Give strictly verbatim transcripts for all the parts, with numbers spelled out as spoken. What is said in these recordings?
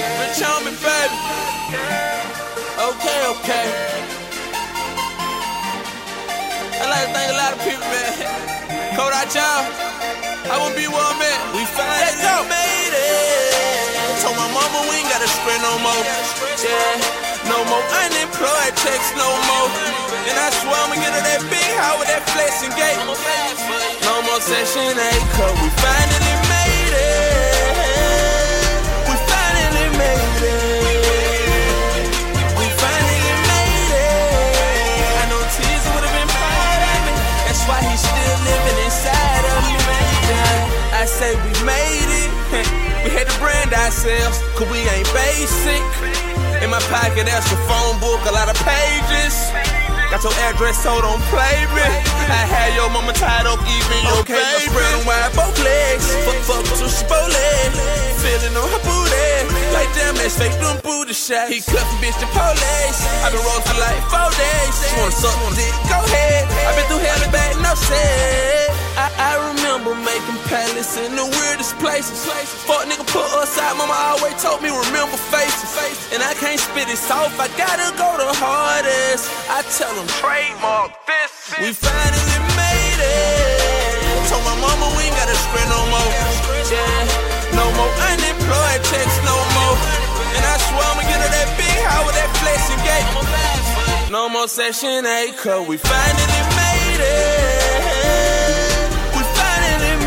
Bitch on me, baby. Okay, okay. I like to thank a lot of people, man. Kodak y'all, I wouldn't be where I'm at. We finally made it. Told my mama we ain't gotta sprint no more. Yeah. No more unemployed checks, no more. And I swear I'ma get her that big house with that flexing gate. No more Section eight, cause we finally made it. We finally made it. We finally made it. I know Teaser would've been proud of me. That's why he's still living inside of me. Yeah, I say we made it. We had to brand ourselves, cause we ain't basic. In my pocket, that's a phone book, a lot of pages. Got your address, so don't play me. I had your mama tied up, even your okay, baby. Spread them wide, both legs. Fuck, fuck, till she bow leg. Feeling on her booty. Like damn, that's fake, them booty shots. He cuffin' bitch the police. I been rolling for like four days. She wanna suck on dick, go ahead. I been through hell and back, no shit. I, I remember making palace in the weirdest places. Fuck nigga put us out, mama always told me remember faces. And I can't spit it soft, I gotta go the hardest. I tell them trademark this. We finally made it. Told my mama we ain't gotta sprint no more. Yeah, no more unemployed checks, no more. And I swear I'ma get her that big house with that flexing gate. No more Section eight, cause we finally made it. Made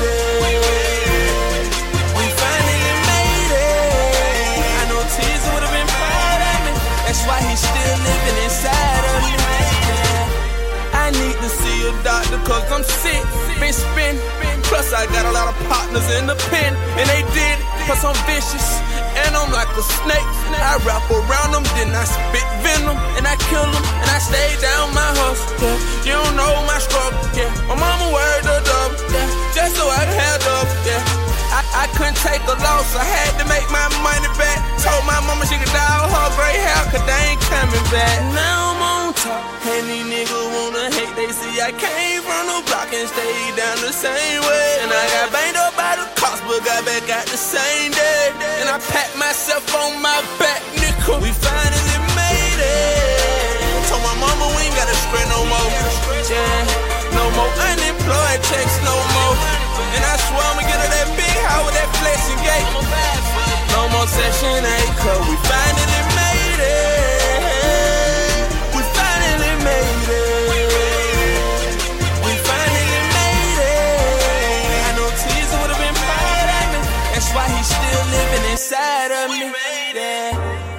it. We finally made it. I know Teaser would've been proud of me. That's why he's still living inside of me. Yeah. I need to see a doctor cause I'm sick. Been spin. Plus I got a lot of partners in the pen. And they did it. Plus I'm vicious. And I'm like a snake. I wrap around them, then I spit venom. And I kill them, and I stay down my hustle. Yeah. You don't know my struggle. Yeah. My mama worried the double. Yeah. Just so I can have double. Yeah. I, I couldn't take a loss. I had to make my money back. Told my mama she could dye her gray hair, cause they ain't coming back. Now I'm on top. And these niggas wanna hate. They see I came from the block and stayed down the same way. And I got banged up by the cops, but got back out the same day. And I pat myself on my back, nigga. We finally made it. Told my mama we ain't gotta sprint no more. Yeah, no more unemployed checks, no more. And I swear I'ma get her that big house with that flexing gate. No more Section eight, cause we finally made it. We finally made it. We finally made it. I know Teaser would've been proud of me. That's why he's still living inside of me. Yeah.